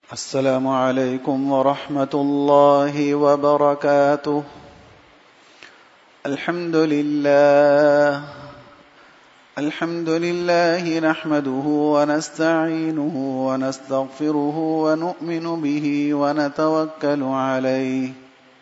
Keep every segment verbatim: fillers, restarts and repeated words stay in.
السلام علیکم ورحمۃ اللہ وبرکاتہ. الحمد للہ الحمد للہ نحمده ونستعینه ونستغفره ونؤمن به ونتوکل علیہ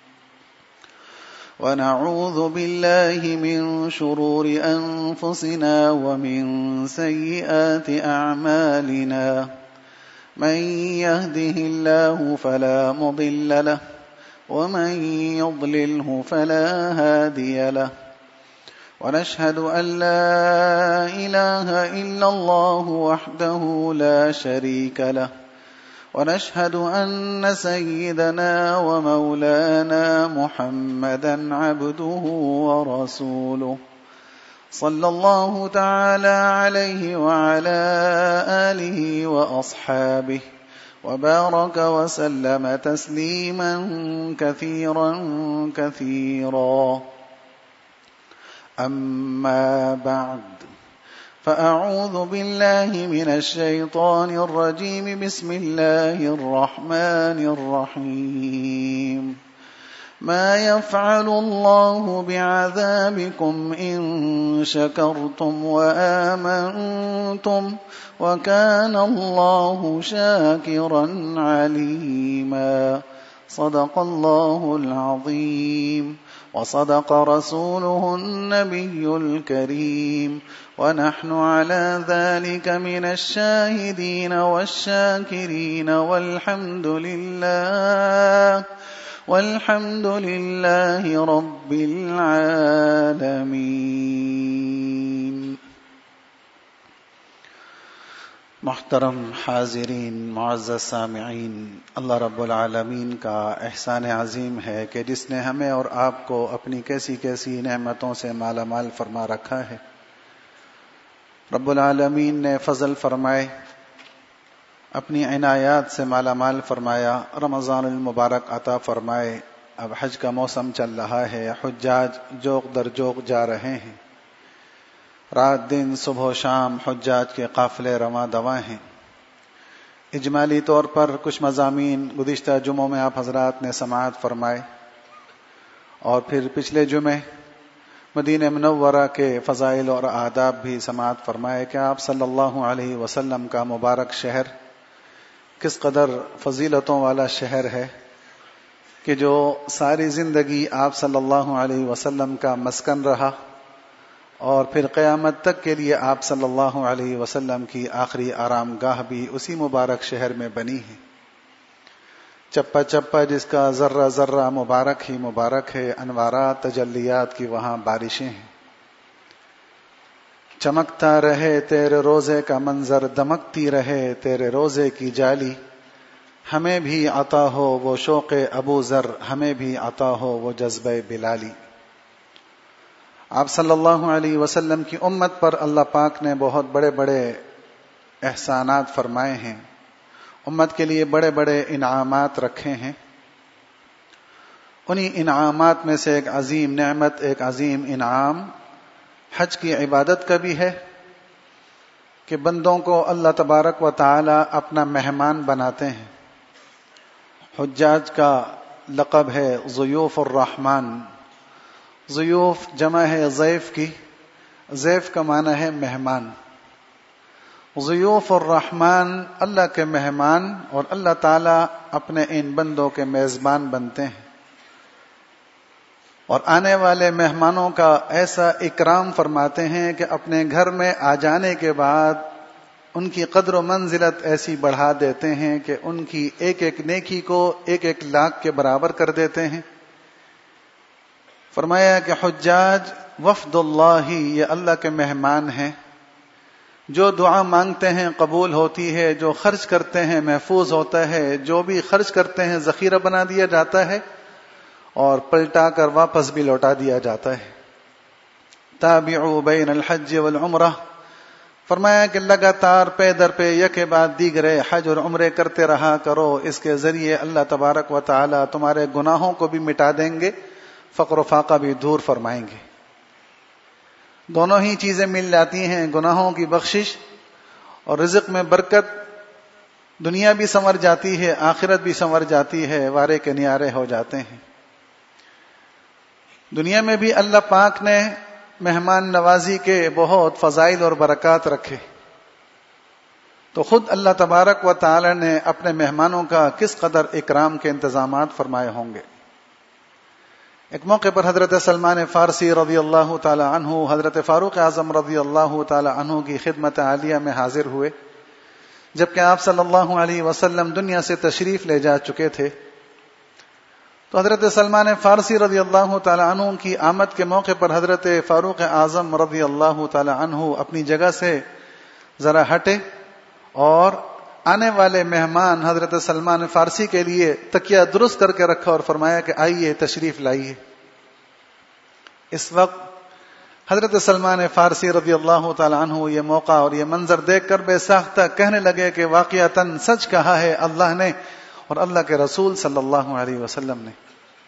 ونعوذ باللہ من شرور انفسنا ومن سیئات اعمالنا. من يهده الله فلا مضل له ومن يضلله فلا هادي له. ونشهد أن لا إله إلا الله وحده لا شريك له. ونشهد أن سيدنا ومولانا محمدا عبده ورسوله صلى الله تعالى عليه وعلى آله وأصحابه وبارك وسلم تسليما كثيرا كثيرا. أما بعد فأعوذ بالله من الشيطان الرجيم. بسم الله الرحمن الرحيم. ما يفعل الله بعذابكم إن شكرتم وآمنتم وكان الله شاكرا عليما. صدق الله العظيم وصدق رسوله النبي الكريم ونحن على ذلك من الشاهدين والشاكرين والحمد لله والحمد للہ رب العالمین. محترم حاضرین، معزز سامعین، اللہ رب العالمین کا احسان عظیم ہے کہ جس نے ہمیں اور آپ کو اپنی کیسی کیسی نعمتوں سے مالا مال فرما رکھا ہے. رب العالمین نے فضل فرمائے، اپنی عنایات سے مالا مال فرمایا، رمضان المبارک عطا فرمائے. اب حج کا موسم چل رہا ہے، حجاج جوق در جوق جا رہے ہیں، رات دن صبح و شام حجاج کے قافلے رواں دواں ہیں. اجمالی طور پر کچھ مضامین گزشتہ جمعوں میں آپ حضرات نے سماعت فرمائے، اور پھر پچھلے جمعے مدینہ منورہ کے فضائل اور آداب بھی سماعت فرمائے کہ آپ صلی اللہ علیہ وسلم کا مبارک شہر کس قدر فضیلتوں والا شہر ہے کہ جو ساری زندگی آپ صلی اللہ علیہ وسلم کا مسکن رہا، اور پھر قیامت تک کے لیے آپ صلی اللہ علیہ وسلم کی آخری آرام گاہ بھی اسی مبارک شہر میں بنی ہے. چپا چپا جس کا ذرہ ذرہ مبارک ہی مبارک ہے، انوارات تجلیات کی وہاں بارشیں ہیں. چمکتا رہے تیرے روزے کا منظر، دمکتی رہے تیرے روزے کی جالی. ہمیں بھی عطا ہو وہ شوق ابو ذر، ہمیں بھی عطا ہو وہ جذبہ بلالی. آپ صلی اللہ علیہ وسلم کی امت پر اللہ پاک نے بہت بڑے بڑے احسانات فرمائے ہیں، امت کے لیے بڑے بڑے انعامات رکھے ہیں. انہی انعامات میں سے ایک عظیم نعمت، ایک عظیم انعام حج کی عبادت کا بھی ہے کہ بندوں کو اللہ تبارک و تعالی اپنا مہمان بناتے ہیں. حجاج کا لقب ہے ضیوف الرحمن. ضیوف جمع ہے ضیف کی، ضیف کا معنی ہے مہمان. ضیوف الرحمن اللہ کے مہمان، اور اللہ تعالی اپنے ان بندوں کے میزبان بنتے ہیں، اور آنے والے مہمانوں کا ایسا اکرام فرماتے ہیں کہ اپنے گھر میں آ جانے کے بعد ان کی قدر و منزلت ایسی بڑھا دیتے ہیں کہ ان کی ایک ایک نیکی کو ایک ایک لاکھ کے برابر کر دیتے ہیں. فرمایا کہ حجاج وفد اللہ، یہ اللہ کے مہمان ہیں. جو دعا مانگتے ہیں قبول ہوتی ہے، جو خرچ کرتے ہیں محفوظ ہوتا ہے، جو بھی خرچ کرتے ہیں ذخیرہ بنا دیا جاتا ہے، اور پلٹا کر واپس بھی لوٹا دیا جاتا ہے. تابعوا بین الحج والعمرہ، فرمایا کہ لگاتار پے در پے یکے بعد دیگرے حج اور عمرے کرتے رہا کرو. اس کے ذریعے اللہ تبارک و تعالی تمہارے گناہوں کو بھی مٹا دیں گے، فقر و فاقہ بھی دور فرمائیں گے. دونوں ہی چیزیں مل جاتی ہیں، گناہوں کی بخشش اور رزق میں برکت. دنیا بھی سنور جاتی ہے، آخرت بھی سنور جاتی ہے، وارے کے نیارے ہو جاتے ہیں۔ دنیا میں بھی اللہ پاک نے مہمان نوازی کے بہت فضائل اور برکات رکھے، تو خود اللہ تبارک و تعالی نے اپنے مہمانوں کا کس قدر اکرام کے انتظامات فرمائے ہوں گے۔ ایک موقع پر حضرت سلمان فارسی رضی اللہ تعالی عنہ حضرت فاروق اعظم رضی اللہ تعالی عنہ کی خدمت عالیہ میں حاضر ہوئے، جبکہ آپ صلی اللہ علیہ وسلم دنیا سے تشریف لے جا چکے تھے۔ تو حضرت سلمان فارسی رضی اللہ تعالی عنہ کی آمد کے موقع پر حضرت فاروق اعظم رضی اللہ تعالی عنہ اپنی جگہ سے ذرا ہٹے اور آنے والے مہمان حضرت سلمان فارسی کے لیے تکیہ درست کر کے رکھا اور فرمایا کہ آئیے تشریف لائیے۔ اس وقت حضرت سلمان فارسی رضی اللہ تعالی عنہ یہ موقع اور یہ منظر دیکھ کر بے ساختہ کہنے لگے کہ واقعتاً سچ کہا ہے اللہ نے اور اللہ کے رسول صلی اللہ علیہ وسلم نے۔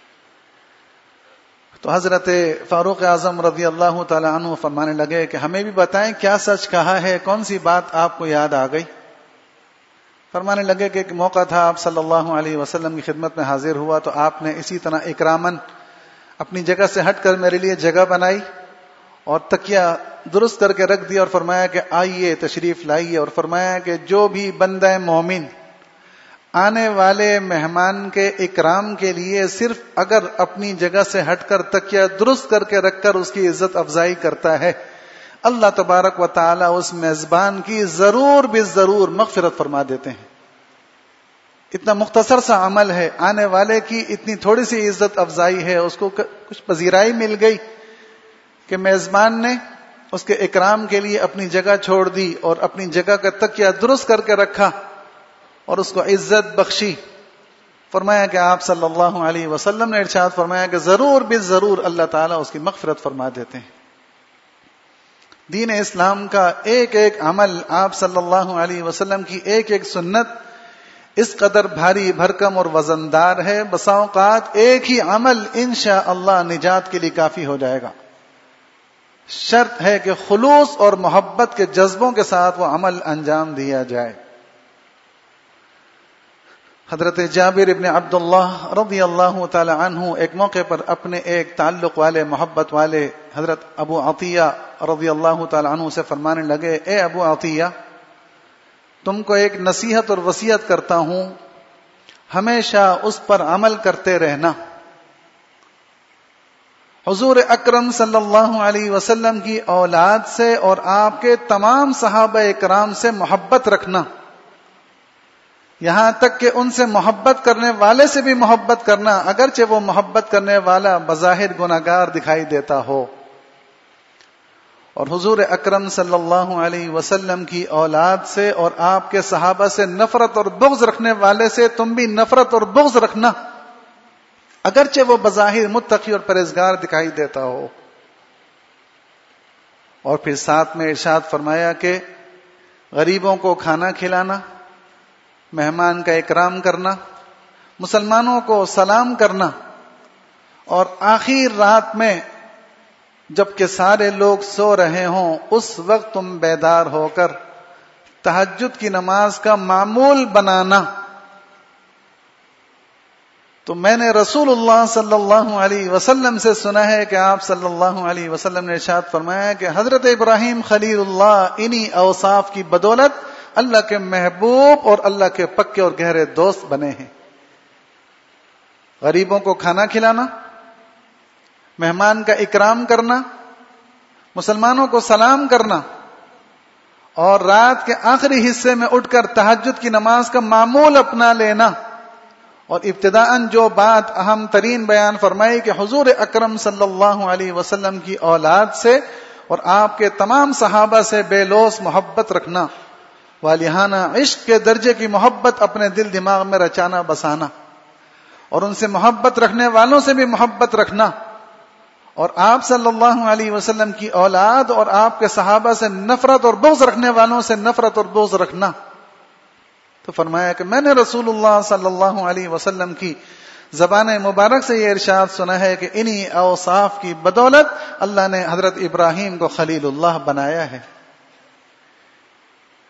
تو حضرت فاروق اعظم رضی اللہ تعالی عنہ فرمانے لگے کہ ہمیں بھی بتائیں کیا سچ کہا ہے، کون سی بات آپ کو یاد آ گئی؟ فرمانے لگے کہ ایک موقع تھا، آپ صلی اللہ علیہ وسلم کی خدمت میں حاضر ہوا تو آپ نے اسی طرح اکرامن اپنی جگہ سے ہٹ کر میرے لیے جگہ بنائی اور تکیہ درست کر کے رکھ دیا اور فرمایا کہ آئیے تشریف لائیے، اور فرمایا کہ جو بھی بندہ مومن آنے والے مہمان کے اکرام کے لیے صرف اگر اپنی جگہ سے ہٹ کر تکیہ درست کر کے رکھ کر اس کی عزت افزائی کرتا ہے، اللہ تبارک و تعالی اس میزبان کی ضرور بے ضرور مغفرت فرما دیتے ہیں۔ اتنا مختصر سا عمل ہے، آنے والے کی اتنی تھوڑی سی عزت افزائی ہے، اس کو کچھ پذیرائی مل گئی کہ میزبان نے اس کے اکرام کے لیے اپنی جگہ چھوڑ دی اور اپنی جگہ کا تکیہ درست کر کے رکھا اور اس کو عزت بخشی۔ فرمایا کہ آپ صلی اللہ علیہ وسلم نے ارشاد فرمایا کہ ضرور بے ضرور اللہ تعالیٰ اس کی مغفرت فرما دیتے ہیں۔ دین اسلام کا ایک ایک عمل، آپ صلی اللہ علیہ وسلم کی ایک ایک سنت اس قدر بھاری بھرکم اور وزندار ہے، بسا اوقات ایک ہی عمل انشاءاللہ نجات کے لیے کافی ہو جائے گا۔ شرط ہے کہ خلوص اور محبت کے جذبوں کے ساتھ وہ عمل انجام دیا جائے۔ حضرت جابر ابن عبداللہ رضی اللہ تعالی عنہ ایک موقع پر اپنے ایک تعلق والے محبت والے حضرت ابو عطیہ رضی اللہ تعالی عنہ سے فرمانے لگے، اے ابو عطیہ، تم کو ایک نصیحت اور وصیت کرتا ہوں، ہمیشہ اس پر عمل کرتے رہنا۔ حضور اکرم صلی اللہ علیہ وسلم کی اولاد سے اور آپ کے تمام صحابہ اکرام سے محبت رکھنا، یہاں تک کہ ان سے محبت کرنے والے سے بھی محبت کرنا، اگرچہ وہ محبت کرنے والا بظاہر گناہگار دکھائی دیتا ہو۔ اور حضور اکرم صلی اللہ علیہ وسلم کی اولاد سے اور آپ کے صحابہ سے نفرت اور بغض رکھنے والے سے تم بھی نفرت اور بغض رکھنا، اگرچہ وہ بظاہر متقی اور پرہیزگار دکھائی دیتا ہو۔ اور پھر ساتھ میں ارشاد فرمایا کہ غریبوں کو کھانا کھلانا، مہمان کا اکرام کرنا، مسلمانوں کو سلام کرنا، اور آخر رات میں جبکہ سارے لوگ سو رہے ہوں اس وقت تم بیدار ہو کر تہجد کی نماز کا معمول بنانا۔ تو میں نے رسول اللہ صلی اللہ علیہ وسلم سے سنا ہے کہ آپ صلی اللہ علیہ وسلم نے ارشاد فرمایا کہ حضرت ابراہیم خلیل اللہ انہی اوصاف کی بدولت اللہ کے محبوب اور اللہ کے پکے اور گہرے دوست بنے ہیں۔ غریبوں کو کھانا کھلانا، مہمان کا اکرام کرنا، مسلمانوں کو سلام کرنا، اور رات کے آخری حصے میں اٹھ کر تہجد کی نماز کا معمول اپنا لینا۔ اور ابتداءً جو بات اہم ترین بیان فرمائی کہ حضور اکرم صلی اللہ علیہ وسلم کی اولاد سے اور آپ کے تمام صحابہ سے بے لوث محبت رکھنا، والہانہ عشق کے درجے کی محبت اپنے دل دماغ میں رچانا بسانا، اور ان سے محبت رکھنے والوں سے بھی محبت رکھنا، اور آپ صلی اللہ علیہ وسلم کی اولاد اور آپ کے صحابہ سے نفرت اور بغض رکھنے والوں سے نفرت اور بغض رکھنا۔ تو فرمایا کہ میں نے رسول اللہ صلی اللہ علیہ وسلم کی زبان مبارک سے یہ ارشاد سنا ہے کہ انہی اوصاف کی بدولت اللہ نے حضرت ابراہیم کو خلیل اللہ بنایا ہے۔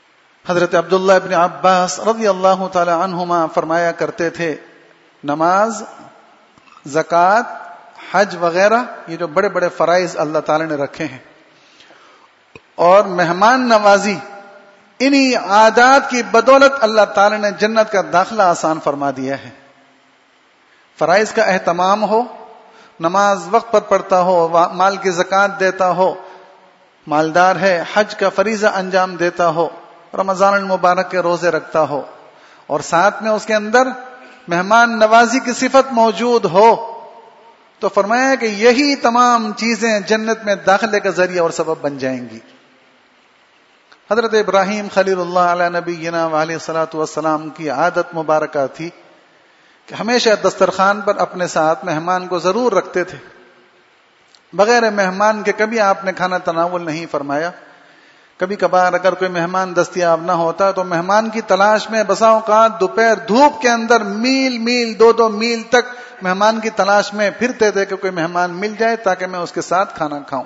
حضرت عبداللہ ابن عباس رضی اللہ تعالی عنہما فرمایا کرتے تھے، نماز، زکوٰۃ، حج وغیرہ یہ جو بڑے بڑے فرائض اللہ تعالی نے رکھے ہیں، اور مہمان نوازی، انہی عادات کی بدولت اللہ تعالی نے جنت کا داخلہ آسان فرما دیا ہے۔ فرائض کا اہتمام ہو، نماز وقت پر پڑھتا ہو، مال کی زکوٰۃ دیتا ہو، مالدار ہے، حج کا فریضہ انجام دیتا ہو، رمضان المبارک کے روزے رکھتا ہو، اور ساتھ میں اس کے اندر مہمان نوازی کی صفت موجود ہو، تو فرمایا کہ یہی تمام چیزیں جنت میں داخلے کا ذریعہ اور سبب بن جائیں گی۔ حضرت ابراہیم خلیل اللہ علیہ نبینا وعلیہ الصلوۃ والسلام کی عادت مبارکہ تھی کہ ہمیشہ دسترخوان پر اپنے ساتھ مہمان کو ضرور رکھتے تھے، بغیر مہمان کے کبھی آپ نے کھانا تناول نہیں فرمایا۔ کبھی کبھار اگر کوئی مہمان دستیاب نہ ہوتا تو مہمان کی تلاش میں بسا اوقات دوپہر دھوپ کے اندر میل میل دو دو میل تک مہمان کی تلاش میں پھرتے تھے کہ کوئی مہمان مل جائے تاکہ میں اس کے ساتھ کھانا کھاؤں۔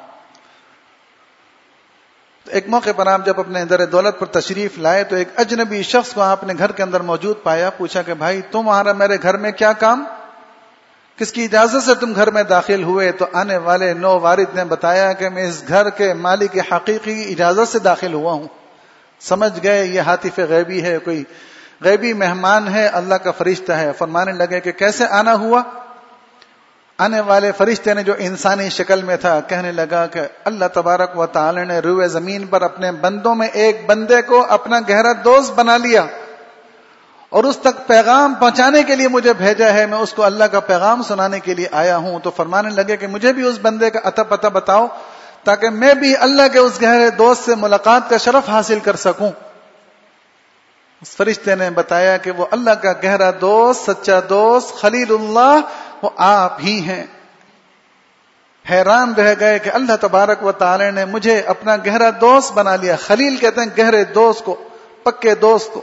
تو ایک موقع پر آپ جب اپنے در دولت پر تشریف لائے تو ایک اجنبی شخص کو آپ نے گھر کے اندر موجود پایا، پوچھا کہ بھائی تمہارا میرے گھر میں کیا کام، کس کی اجازت سے تم گھر میں داخل ہوئے؟ تو آنے والے نو وارد نے بتایا کہ میں اس گھر کے مالک حقیقی اجازت سے داخل ہوا ہوں۔ سمجھ گئے یہ حاطف غیبی ہے، کوئی غیبی مہمان ہے، اللہ کا فرشتہ ہے۔ فرمانے لگے کہ کیسے آنا ہوا؟ آنے والے فرشتے نے جو انسانی شکل میں تھا کہنے لگا کہ اللہ تبارک و تعالی نے روئے زمین پر اپنے بندوں میں ایک بندے کو اپنا گہرا دوست بنا لیا اور اس تک پیغام پہنچانے کے لیے مجھے بھیجا ہے، میں اس کو اللہ کا پیغام سنانے کے لیے آیا ہوں۔ تو فرمانے لگے کہ مجھے بھی اس بندے کا اتا پتہ بتاؤ تاکہ میں بھی اللہ کے اس گہرے دوست سے ملاقات کا شرف حاصل کر سکوں۔ اس فرشتے نے بتایا کہ وہ اللہ کا گہرا دوست، سچا دوست، خلیل اللہ، وہ آپ ہی ہیں۔ حیران رہ گئے کہ اللہ تبارک و تعالی نے مجھے اپنا گہرا دوست بنا لیا۔ خلیل کہتے ہیں گہرے دوست کو، پکے دوست کو۔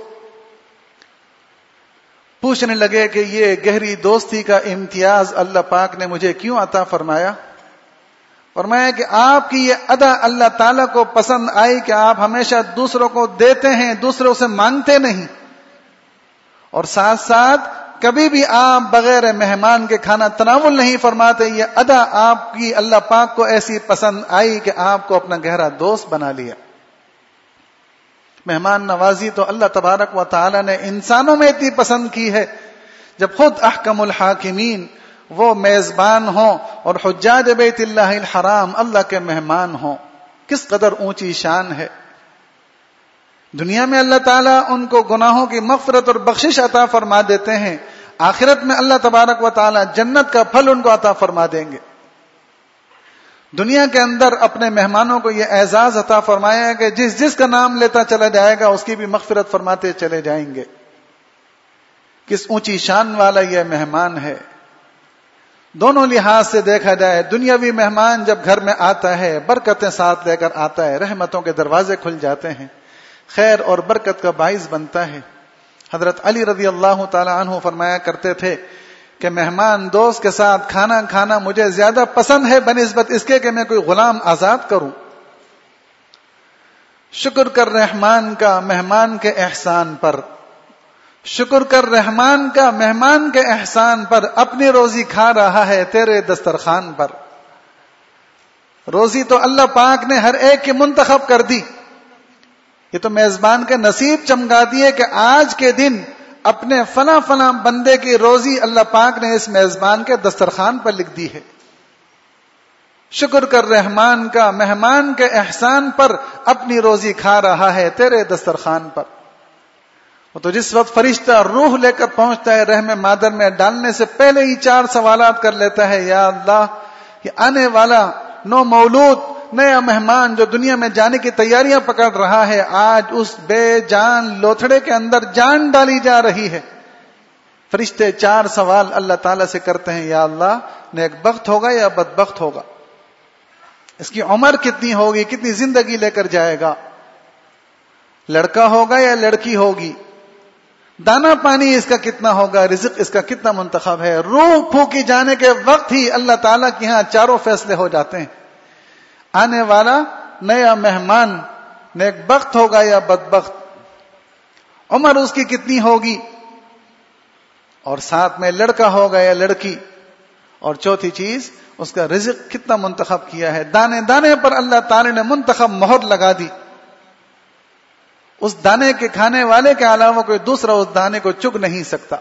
پوچھنے لگے کہ یہ گہری دوستی کا امتیاز اللہ پاک نے مجھے کیوں عطا فرمایا؟ فرمایا کہ آپ کی یہ ادا اللہ تعالیٰ کو پسند آئی کہ آپ ہمیشہ دوسروں کو دیتے ہیں، دوسروں سے مانگتے نہیں، اور ساتھ ساتھ کبھی بھی آپ بغیر مہمان کے کھانا تناول نہیں فرماتے۔ یہ ادا آپ کی اللہ پاک کو ایسی پسند آئی کہ آپ کو اپنا گہرا دوست بنا لیا۔ مہمان نوازی تو اللہ تبارک و تعالی نے انسانوں میں اتنی پسند کی ہے، جب خود احکم الحاکمین وہ میزبان ہوں اور حجاج بیت اللہ الحرام اللہ کے مہمان ہوں، کس قدر اونچی شان ہے۔ دنیا میں اللہ تعالیٰ ان کو گناہوں کی مغفرت اور بخشش عطا فرما دیتے ہیں، آخرت میں اللہ تبارک و تعالیٰ جنت کا پھل ان کو عطا فرما دیں گے۔ دنیا کے اندر اپنے مہمانوں کو یہ اعزاز عطا فرمایا ہے کہ جس جس کا نام لیتا چلا جائے گا اس کی بھی مغفرت فرماتے چلے جائیں گے۔ کس اونچی شان والا یہ مہمان ہے۔ دونوں لحاظ سے دیکھا جائے، دنیاوی مہمان جب گھر میں آتا ہے برکتیں ساتھ لے کر آتا ہے، رحمتوں کے دروازے کھل جاتے ہیں، خیر اور برکت کا باعث بنتا ہے۔ حضرت علی رضی اللہ تعالی عنہ فرمایا کرتے تھے کہ مہمان دوست کے ساتھ کھانا کھانا مجھے زیادہ پسند ہے بنسبت اس کے کہ میں کوئی غلام آزاد کروں۔ شکر کر رحمان کا مہمان کے احسان پر، شکر کر رحمان کا مہمان کے احسان پر، اپنی روزی کھا رہا ہے تیرے دسترخوان پر۔ روزی تو اللہ پاک نے ہر ایک کی منتخب کر دی، یہ تو میزبان کے نصیب چمکا دیے کہ آج کے دن اپنے فلاں فلاں بندے کی روزی اللہ پاک نے اس میزبان کے دسترخوان پر لکھ دی ہے۔ شکر کر رحمان کا مہمان کے احسان پر، اپنی روزی کھا رہا ہے تیرے دسترخوان پر۔ وہ تو جس وقت فرشتہ روح لے کر پہنچتا ہے رحم مادر میں ڈالنے سے پہلے ہی چار سوالات کر لیتا ہے، یا اللہ یہ آنے والا نو مولود نیا مہمان جو دنیا میں جانے کی تیاریاں پکڑ رہا ہے، آج اس بے جان لوتھڑے کے اندر جان ڈالی جا رہی ہے۔ فرشتے چار سوال اللہ تعالیٰ سے کرتے ہیں، یا اللہ نیک بخت ہوگا یا بدبخت ہوگا، اس کی عمر کتنی ہوگی، کتنی زندگی لے کر جائے گا، لڑکا ہوگا یا لڑکی ہوگی، دانا پانی اس کا کتنا ہوگا، رزق اس کا کتنا منتخب ہے۔ روح پھونکی جانے کے وقت ہی اللہ تعالیٰ کے ہاں چاروں فیصلے ہو جاتے ہیں، آنے والا نیا مہمان نیک بخت ہوگا یا بدبخت۔ عمر اس کی کتنی ہوگی، اور ساتھ میں لڑکا ہوگا یا لڑکی، اور چوتھی چیز اس کا رزق کتنا منتخب کیا ہے. دانے دانے پر اللہ تعالی نے منتخب مہر لگا دی. اس دانے کے کھانے والے کے علاوہ کوئی دوسرا اس دانے کو چگ نہیں سکتا.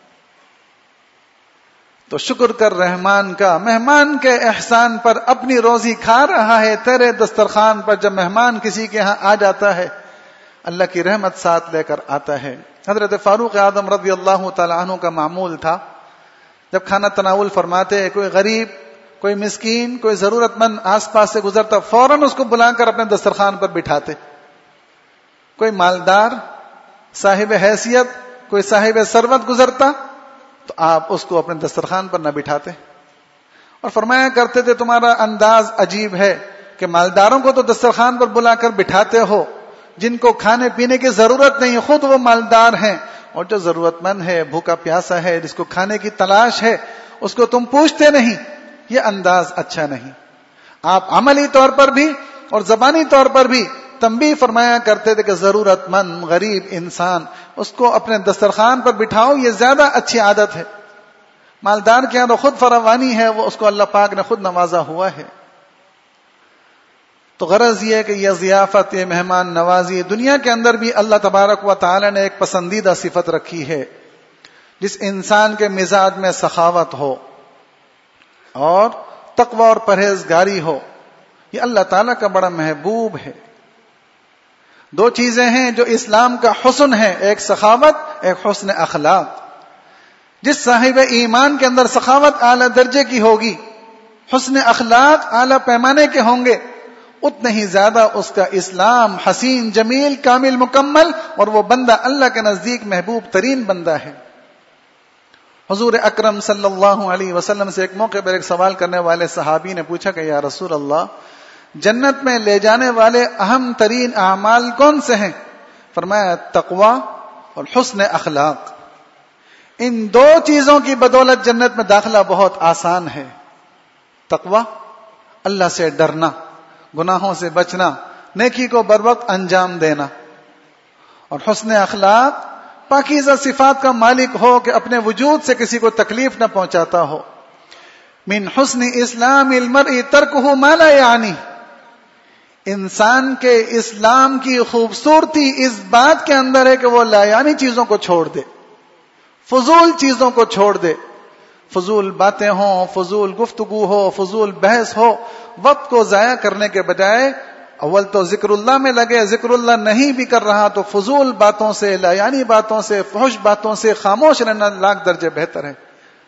تو شکر کر رحمان کا، مہمان کے احسان پر. اپنی روزی کھا رہا ہے تیرے دسترخوان پر. جب مہمان کسی کے ہاں آ جاتا ہے اللہ کی رحمت ساتھ لے کر آتا ہے. حضرت فاروق اعظم رضی اللہ تعالیٰ عنہ کا معمول تھا جب کھانا تناول فرماتے، کوئی غریب، کوئی مسکین، کوئی ضرورت مند آس پاس سے گزرتا، فوراً اس کو بلا کر اپنے دسترخوان پر بٹھاتے. کوئی مالدار، صاحب حیثیت، کوئی صاحب ثروت گزرتا تو آپ اس کو اپنے دسترخوان پر نہ بٹھاتے، اور فرمایا کرتے تھے تمہارا انداز عجیب ہے کہ مالداروں کو تو دسترخوان پر بلا کر بٹھاتے ہو، جن کو کھانے پینے کی ضرورت نہیں خود وہ مالدار ہیں، اور جو ضرورت مند ہے، بھوکا پیاسا ہے، جس کو کھانے کی تلاش ہے، اس کو تم پوچھتے نہیں. یہ انداز اچھا نہیں. آپ عملی طور پر بھی اور زبانی طور پر بھی تنبیہ فرمایا کرتے تھے کہ ضرورت مند غریب انسان اس کو اپنے دسترخوان پر بٹھاؤ، یہ زیادہ اچھی عادت ہے. مالدار کے یہاں تو خود فراوانی ہے، وہ اس کو اللہ پاک نے خود نوازا ہوا ہے. تو غرض یہ ہے کہ یہ ضیافت، یہ مہمان نوازی دنیا کے اندر بھی اللہ تبارک و تعالی نے ایک پسندیدہ صفت رکھی ہے. جس انسان کے مزاج میں سخاوت ہو اور تقوی اور پرہیزگاری ہو، یہ اللہ تعالیٰ کا بڑا محبوب ہے. دو چیزیں ہیں جو اسلام کا حسن ہے، ایک سخاوت، ایک حسن اخلاق. جس صاحب ایمان کے اندر سخاوت اعلی درجے کی ہوگی، حسن اخلاق اعلی پیمانے کے ہوں گے، اتنا ہی زیادہ اس کا اسلام حسین، جمیل، کامل، مکمل، اور وہ بندہ اللہ کے نزدیک محبوب ترین بندہ ہے. حضور اکرم صلی اللہ علیہ وسلم سے ایک موقع پر ایک سوال کرنے والے صحابی نے پوچھا کہ یا رسول اللہ، جنت میں لے جانے والے اہم ترین اعمال کون سے ہیں؟ فرمایا تقوی اور حسن اخلاق. ان دو چیزوں کی بدولت جنت میں داخلہ بہت آسان ہے. تقوی، اللہ سے ڈرنا، گناہوں سے بچنا، نیکی کو بر وقت انجام دینا، اور حسن اخلاق، پاکیزہ صفات کا مالک ہو کہ اپنے وجود سے کسی کو تکلیف نہ پہنچاتا ہو. من حسن اسلام المرء ترکہ ما لا یعنی. انسان کے اسلام کی خوبصورتی اس بات کے اندر ہے کہ وہ لا یعنی چیزوں کو چھوڑ دے، فضول چیزوں کو چھوڑ دے. فضول باتیں ہوں، فضول گفتگو ہو، فضول بحث ہو، وقت کو ضائع کرنے کے بجائے اول تو ذکر اللہ میں لگے. ذکر اللہ نہیں بھی کر رہا تو فضول باتوں سے، لا یعنی باتوں سے، فحش باتوں سے خاموش رہنا لاکھ درجے بہتر ہے.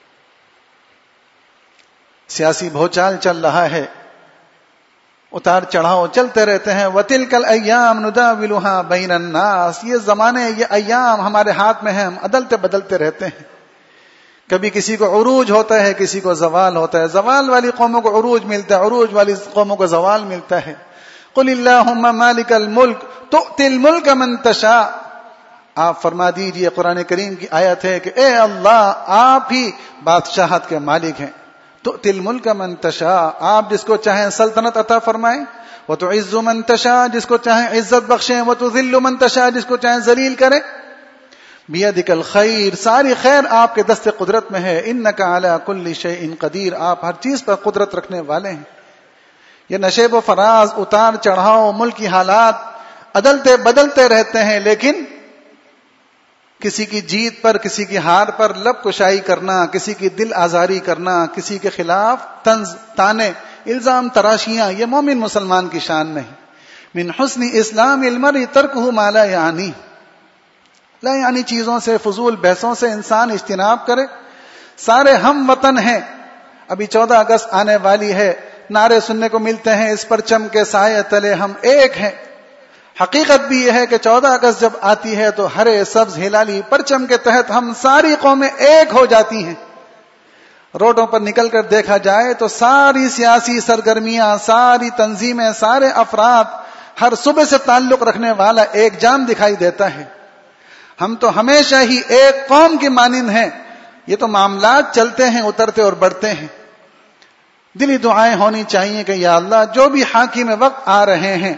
سیاسی بھوچال چل رہا ہے، اتار چڑھاؤ چلتے رہتے ہیں. وَتِلْكَ الْأَيَّامُ نُدَاوِلُهَا بَيْنَ النَّاسِ. یہ زمانے، یہ ایام ہمارے ہاتھ میں ہیں، ہم عدلتے بدلتے رہتے ہیں. کبھی کسی کو عروج ہوتا ہے، کسی کو زوال ہوتا ہے. زوال والی قوموں کو عروج ملتا ہے، عروج والی قوموں کو زوال ملتا ہے. قُلِ اللَّهُمَّ مَالِكَ الْمُلْكِ تُؤْتِي الْمُلْكَ مَن تَشَاءُ. آپ فرما دیجئے، قرآن کریم کی آیت ہے کہ اے اللہ، آپ ہی بادشاہت کے مالک ہیں. تُؤْتِي الْمُلْكَ مَن تَشَاءُ. آپ جس کو چاہیں سلطنت عطا فرمائیں. وَتُعِزُّ مَن تَشَاءُ. جس کو چاہیں عزت بخشیں. وَتُذِلُّ مَن تَشَاءُ. جس کو چاہیں ذلیل کریں. بِيَدِكَ الْخَيْرُ. ساری خیر آپ کے دست قدرت میں ہے. إِنَّكَ عَلَى كُلِّ شَيْءٍ قَدِيرٌ. آپ ہر چیز پر قدرت رکھنے والے ہیں. یہ نشیب و فراز، اتار چڑھاؤ، ملکی حالات عدلتے بدلتے رہتے ہیں، لیکن کسی کی جیت پر، کسی کی ہار پر لب کشائی کرنا، کسی کی دل آزاری کرنا، کسی کے خلاف طنز، تانے، الزام تراشیاں، یہ مومن مسلمان کی شان نہیں. من حسن اسلام المرء ترکہ ما لا یعنی. لا یعنی چیزوں سے، فضول بحثوں سے انسان اجتناب کرے. سارے ہم وطن ہیں. ابھی چودہ اگست آنے والی ہے، نعرے سننے کو ملتے ہیں، اس پرچم کے سائے تلے ہم ایک ہیں. حقیقت بھی یہ ہے کہ چودہ اگست جب آتی ہے تو ہرے سبز ہلالی پرچم کے تحت ہم ساری قومیں ایک ہو جاتی ہیں. روڈوں پر نکل کر دیکھا جائے تو ساری سیاسی سرگرمیاں، ساری تنظیمیں، سارے افراد، ہر صوبے سے تعلق رکھنے والا ایک جام دکھائی دیتا ہے. ہم تو ہمیشہ ہی ایک قوم کی مانند ہیں. یہ تو معاملات چلتے ہیں، اترتے اور بڑھتے ہیں. دلی دعائیں ہونی چاہیے کہ یا اللہ، جو بھی حاکم وقت آ رہے ہیں،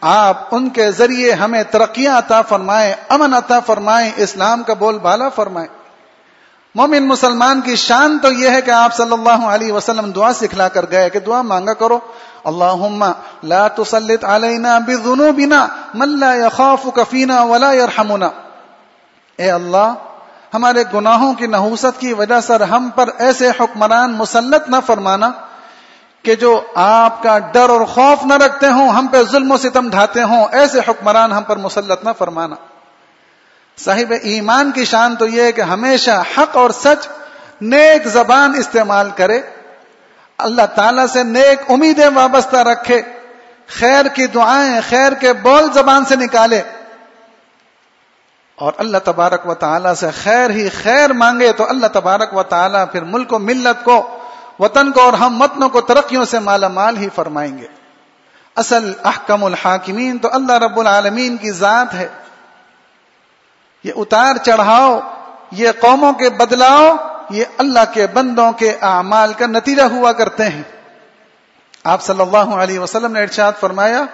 آپ ان کے ذریعے ہمیں ترقیاں عطا فرمائیں، امن عطا فرمائیں، اسلام کا بول بالا فرمائیں۔ مومن مسلمان کی شان تو یہ ہے کہ آپ صلی اللہ علیہ وسلم دعا سکھلا کر گئے کہ دعا مانگا کرو، اللہم لا تسلط علینا بذنوبنا من لا یخافک فینا ولا یرحمنا، اے اللہ ہمارے گناہوں کی نحوست کی وجہ سے ہم پر ایسے حکمران مسلط نہ فرمانا کہ جو آپ کا ڈر اور خوف نہ رکھتے ہوں، ہم پہ ظلم و ستم ڈھاتے ہوں، ایسے حکمران ہم پر مسلط نہ فرمانا۔ صاحب ایمان کی شان تو یہ ہے کہ ہمیشہ حق اور سچ، نیک زبان استعمال کرے، اللہ تعالیٰ سے نیک امیدیں وابستہ رکھے، خیر کی دعائیں، خیر کے بول زبان سے نکالے، اور اللہ تبارک و تعالیٰ سے خیر ہی خیر مانگے تو اللہ تبارک و تعالیٰ پھر ملک و ملت کو، وطن کو اور ہم وطنوں کو ترقیوں سے مالا مال ہی فرمائیں گے۔ اصل احکم الحاکمین تو اللہ رب العالمین کی ذات ہے۔ یہ اتار چڑھاؤ، یہ قوموں کے بدلاؤ، یہ اللہ کے بندوں کے اعمال کا نتیجہ ہوا کرتے ہیں۔ آپ صلی اللہ علیہ وسلم نے ارشاد فرمایا،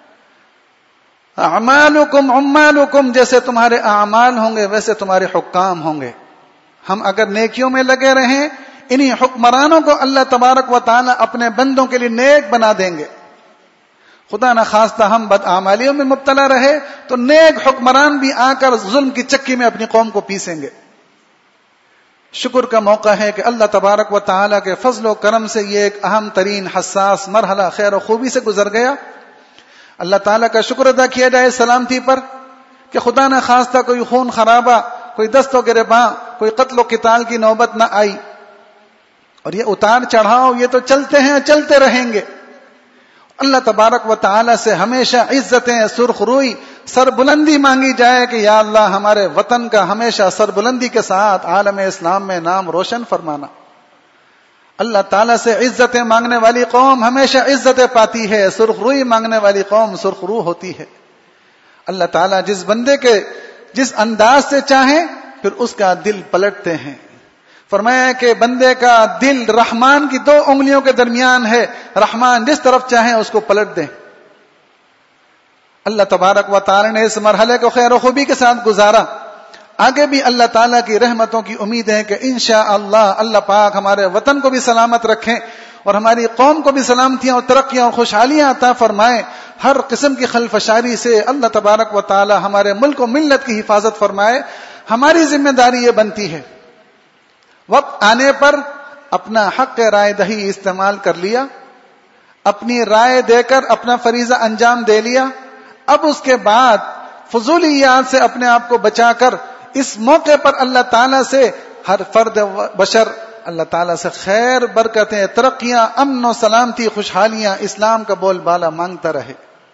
اعمالکم عمالکم، جیسے تمہارے اعمال ہوں گے ویسے تمہارے حکام ہوں گے۔ ہم اگر نیکیوں میں لگے رہیں، انہی حکمرانوں کو اللہ تبارک و تعالی اپنے بندوں کے لیے نیک بنا دیں گے۔ خدا نہ خواستہ ہم بدعمالیوں میں مبتلا رہے تو نیک حکمران بھی آ کر ظلم کی چکی میں اپنی قوم کو پیسیں گے۔ شکر کا موقع ہے کہ اللہ تبارک و تعالی کے فضل و کرم سے یہ ایک اہم ترین حساس مرحلہ خیر و خوبی سے گزر گیا۔ اللہ تعالیٰ کا شکر ادا کیا جائے سلامتی پر کہ خدا نہ خواستہ کوئی خون خرابہ، کوئی دست و گریباں، کوئی قتل و قتال کی نوبت نہ آئی۔ اور یہ اتار چڑھاؤ یہ تو چلتے ہیں، چلتے رہیں گے۔ اللہ تبارک و تعالی سے ہمیشہ عزتیں، سرخ روئی، سر بلندی مانگی جائے کہ یا اللہ ہمارے وطن کا ہمیشہ سر بلندی کے ساتھ عالم اسلام میں نام روشن فرمانا۔ اللہ تعالیٰ سے عزتیں مانگنے والی قوم ہمیشہ عزتیں پاتی ہے، سرخ روئی مانگنے والی قوم سرخ رو ہوتی ہے۔ اللہ تعالیٰ جس بندے کے جس انداز سے چاہیں پھر اس کا دل پلٹتے ہیں۔ فرمایا کہ بندے کا دل رحمان کی دو انگلیوں کے درمیان ہے، رحمان جس طرف چاہیں اس کو پلٹ دیں۔ اللہ تبارک و تعالی نے اس مرحلے کو خیر و خوبی کے ساتھ گزارا۔ آگے بھی اللہ تعالیٰ کی رحمتوں کی امید ہے کہ انشاءاللہ اللہ پاک ہمارے وطن کو بھی سلامت رکھیں اور ہماری قوم کو بھی سلامتیاں اور ترقیاں اور خوشحالیاں عطا فرمائیں۔ ہر قسم کی خلفشاری سے اللہ تبارک و تعالی ہمارے ملک و ملت کی حفاظت فرمائے۔ ہماری ذمہ داری یہ بنتی ہے، وقت آنے پر اپنا حق رائے دہی استعمال کر لیا، اپنی رائے دے کر اپنا فریضہ انجام دے لیا، اب اس کے بعد فضولیات سے اپنے آپ کو بچا کر اس موقع پر اللہ تعالیٰ سے ہر فرد بشر اللہ تعالیٰ سے خیر، برکتیں، ترقیاں، امن و سلامتی، خوشحالیاں، اسلام کا بول بالا مانگتا رہے۔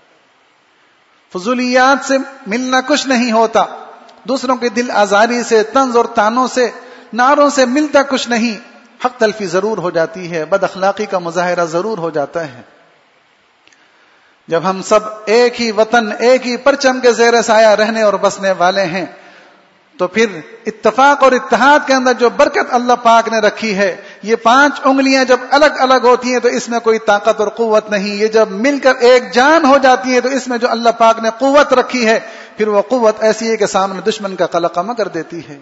فضولیات سے ملنا کچھ نہیں ہوتا، دوسروں کی دل آزاری سے، طنز اور تانوں سے، نعروں سے ملتا کچھ نہیں۔ حق تلفی ضرور ہو جاتی ہے، بد اخلاقی کا مظاہرہ ضرور ہو جاتا ہے۔ جب ہم سب ایک ہی وطن، ایک ہی پرچم کے زیر سایہ رہنے اور بسنے والے ہیں تو پھر اتفاق اور اتحاد کے اندر جو برکت اللہ پاک نے رکھی ہے، یہ پانچ انگلیاں جب الگ الگ ہوتی ہیں تو اس میں کوئی طاقت اور قوت نہیں، یہ جب مل کر ایک جان ہو جاتی ہے تو اس میں جو اللہ پاک نے قوت رکھی ہے پھر وہ قوت ایسی ہے کہ سامنے دشمن کا قلقمہ کر دیتی ہے۔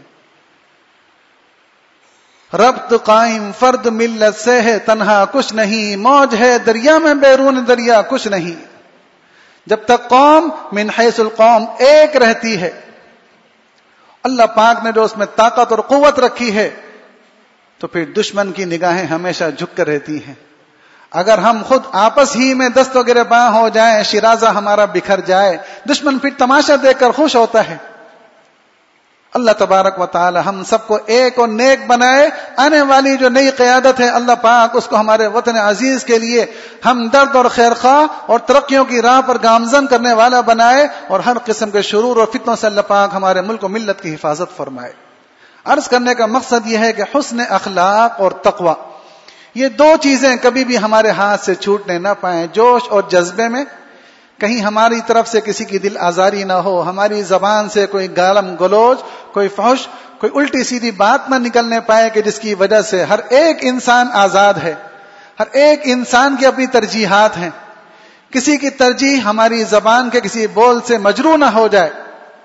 ربط قائم فرد ملت سے ہے تنہا کچھ نہیں، موج ہے دریا میں بیرون دریا کچھ نہیں۔ جب تک قوم من حیث القوم ایک رہتی ہے، اللہ پاک نے جو اس میں طاقت اور قوت رکھی ہے تو پھر دشمن کی نگاہیں ہمیشہ جھک کر رہتی ہیں۔ اگر ہم خود آپس ہی میں دست و گریباں ہو جائیں، شیرازہ ہمارا بکھر جائے، دشمن پھر تماشا دیکھ کر خوش ہوتا ہے۔ اللہ تبارک و تعالی ہم سب کو ایک اور نیک بنائے۔ آنے والی جو نئی قیادت ہے اللہ پاک اس کو ہمارے وطن عزیز کے لیے ہم درد اور خیر خواہ اور ترقیوں کی راہ پر گامزن کرنے والا بنائے، اور ہر قسم کے شرور اور فتنوں سے اللہ پاک ہمارے ملک و ملت کی حفاظت فرمائے۔ عرض کرنے کا مقصد یہ ہے کہ حسن اخلاق اور تقوی، یہ دو چیزیں کبھی بھی ہمارے ہاتھ سے چھوٹنے نہ پائیں۔ جوش اور جذبے میں کہیں ہماری طرف سے کسی کی دل آزاری نہ ہو، ہماری زبان سے کوئی گالم گلوچ، کوئی فحش، کوئی الٹی سیدھی بات نہ نکلنے پائے کہ جس کی وجہ سے ہر ایک انسان آزاد ہے، ہر ایک انسان کی اپنی ترجیحات ہیں۔ کسی کی ترجیح ہماری زبان کے کسی بول سے مجروح نہ ہو جائے.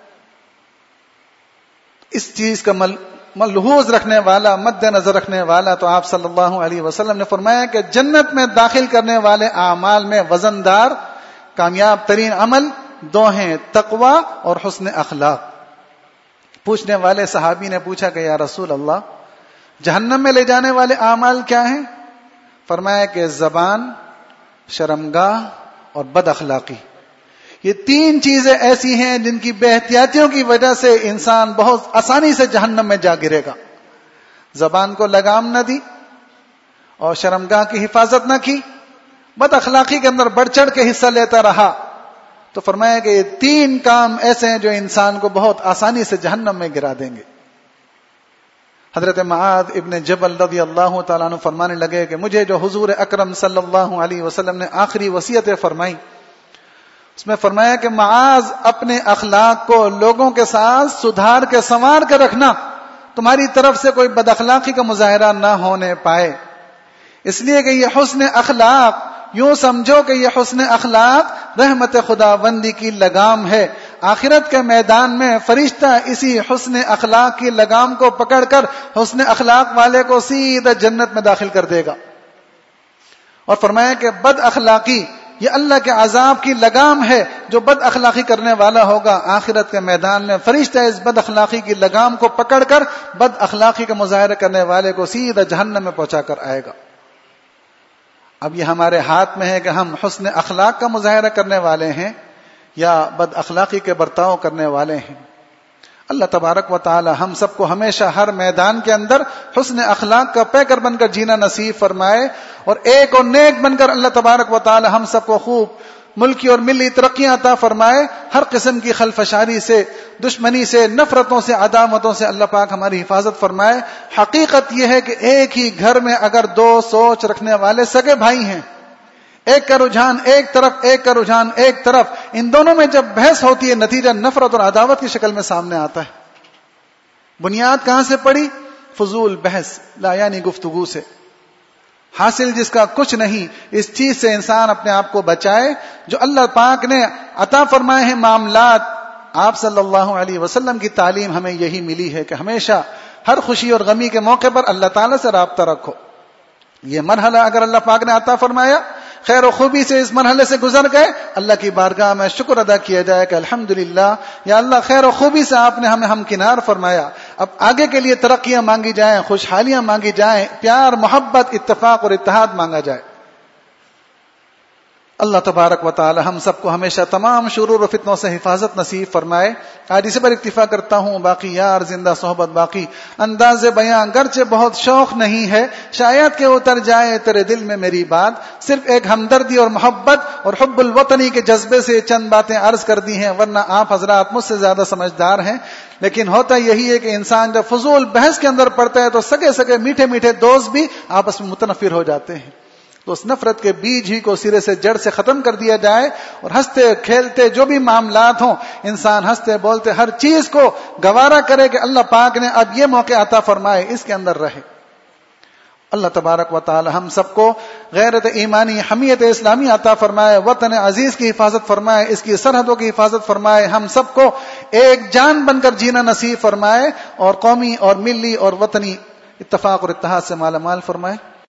اس چیز کا مل ملحوظ رکھنے والا، مد نظر رکھنے والا تو آپ صلی اللہ علیہ وسلم نے فرمایا کہ جنت میں داخل کرنے والے اعمال میں وزندار کامیاب ترین عمل دو ہیں، تقوی اور حسن اخلاق. پوچھنے والے صحابی نے پوچھا کہ یا رسول اللہ، جہنم میں لے جانے والے اعمال کیا ہیں؟ فرمایا کہ زبان، شرمگاہ اور بد اخلاقی. یہ تین چیزیں ایسی ہیں جن کی بے احتیاطیوں کی وجہ سے انسان بہت آسانی سے جہنم میں جا گرے گا. زبان کو لگام نہ دی اور شرمگاہ کی حفاظت نہ کی، بد اخلاقی کے اندر بڑھ چڑھ کے حصہ لیتا رہا، تو فرمایا کہ یہ تین کام ایسے ہیں جو انسان کو بہت آسانی سے جہنم میں گرا دیں گے. حضرت معاذ ابن جبل رضی اللہ تعالیٰ عنہ فرمانے لگے کہ مجھے جو حضور اکرم صلی اللہ علیہ وسلم نے آخری وصیتیں فرمائی، اس میں فرمایا کہ معاذ اپنے اخلاق کو لوگوں کے ساتھ سدھار کے سنوار کے رکھنا، تمہاری طرف سے کوئی بد اخلاقی کا مظاہرہ نہ ہونے پائے. اس لیے کہ یہ حسن اخلاق، یوں سمجھو کہ یہ حسن اخلاق رحمت خداوندی کی لگام ہے. آخرت کے میدان میں فرشتہ اسی حسن اخلاق کی لگام کو پکڑ کر حسن اخلاق والے کو سیدھا جنت میں داخل کر دے گا. اور فرمایا کہ بد اخلاقی یہ اللہ کے عذاب کی لگام ہے. جو بد اخلاقی کرنے والا ہوگا آخرت کے میدان میں فرشتہ اس بد اخلاقی کی لگام کو پکڑ کر بد اخلاقی کا مظاہرہ کرنے والے کو سیدھا جہنم میں پہنچا کر آئے گا. اب یہ ہمارے ہاتھ میں ہے کہ ہم حسن اخلاق کا مظاہرہ کرنے والے ہیں یا بد اخلاقی کے برتاؤ کرنے والے ہیں. اللہ تبارک و تعالی ہم سب کو ہمیشہ ہر میدان کے اندر حسن اخلاق کا پیکر بن کر جینا نصیب فرمائے، اور ایک اور نیک بن کر اللہ تبارک و تعالی ہم سب کو خوب ملکی اور ملی ترقیاں عطا فرمائے. ہر قسم کی خلفشاری سے، دشمنی سے، نفرتوں سے، عداوتوں سے اللہ پاک ہماری حفاظت فرمائے. حقیقت یہ ہے کہ ایک ہی گھر میں اگر دو سوچ رکھنے والے سگے بھائی ہیں، ایک کا رجحان ایک طرف، ایک کا رجحان ایک طرف، ان دونوں میں جب بحث ہوتی ہے نتیجہ نفرت اور عداوت کی شکل میں سامنے آتا ہے. بنیاد کہاں سے پڑی؟ فضول بحث، لا یعنی گفتگو سے، حاصل جس کا کچھ نہیں. اس چیز سے انسان اپنے آپ کو بچائے جو اللہ پاک نے عطا فرمائے ہیں معاملات. آپ صلی اللہ علیہ وسلم کی تعلیم ہمیں یہی ملی ہے کہ ہمیشہ ہر خوشی اور غمی کے موقع پر اللہ تعالیٰ سے رابطہ رکھو. یہ مرحلہ اگر اللہ پاک نے عطا فرمایا، خیر و خوبی سے اس مرحلے سے گزر گئے، اللہ کی بارگاہ میں شکر ادا کیا جائے کہ الحمدللہ یا اللہ خیر و خوبی سے آپ نے ہمیں ہمکنار فرمایا. اب آگے کے لیے ترقیاں مانگی جائیں، خوشحالیاں مانگی جائیں، پیار، محبت، اتفاق اور اتحاد مانگا جائے. اللہ تبارک و تعالی ہم سب کو ہمیشہ تمام شرور و فتنوں سے حفاظت نصیب فرمائے. آج اسی پر اکتفا کرتا ہوں. باقی یار زندہ صحبت باقی. انداز بیاں گرچہ بہت شوق نہیں ہے، شاید کہ اتر جائے تیرے دل میں میری بات. صرف ایک ہمدردی اور محبت اور حب الوطنی کے جذبے سے چند باتیں عرض کر دی ہیں، ورنہ آپ حضرات مجھ سے زیادہ سمجھدار ہیں. لیکن ہوتا یہی ہے کہ انسان جب فضول بحث کے اندر پڑتا ہے تو سگے سگے میٹھے میٹھے دوست بھی آپس میں متنفر ہو جاتے ہیں. تو اس نفرت کے بیج ہی کو سرے سے جڑ سے ختم کر دیا جائے، اور ہنستے کھیلتے جو بھی معاملات ہوں، انسان ہنستے بولتے ہر چیز کو گوارا کرے کہ اللہ پاک نے اب یہ موقع عطا فرمائے، اس کے اندر رہے. اللہ تبارک و تعالی ہم سب کو غیرت ایمانی، حمیت اسلامی عطا فرمائے، وطن عزیز کی حفاظت فرمائے، اس کی سرحدوں کی حفاظت فرمائے، ہم سب کو ایک جان بن کر جینا نصیب فرمائے، اور قومی اور ملی اور وطنی اتفاق اور اتحاد سے مالا مال فرمائے.